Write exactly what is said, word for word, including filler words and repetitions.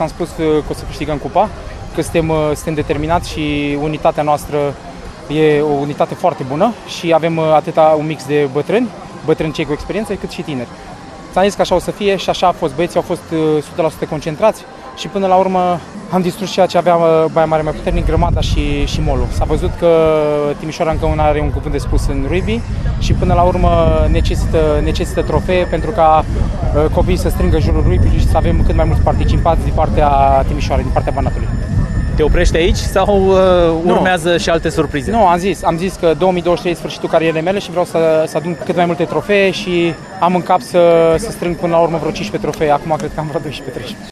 ți-am spus că o să câștigăm cupa, că suntem, suntem determinați și unitatea noastră e o unitate foarte bună și avem atâta un mix de bătrâni, bătrâni cei cu experiență, cât și tineri. Ți-am zis că așa o să fie și așa a fost. Băieții au fost o sută la sută concentrați și până la urmă am distrus ceea ce avea Baia Mare mai puternic, Grămada și, și Molul. S-a văzut că Timișoara încă una are un cuvânt de spus în rugby și până la urmă necesită, necesită trofee pentru ca uh, copiii să strângă jurul rugby și să avem cât mai mulți participanți din partea Timișoarei, din partea Banatului. Te oprești aici sau uh, urmează nu. și alte surprize? Nu, am zis, am zis că două mii douăzeci și trei e sfârșitul carierei mele și vreau să, să adun cât mai multe trofee și am în cap să, să strâng până la urmă vreo cincisprezece trofee. Acum cred că am vreo doisprezece treisprezece.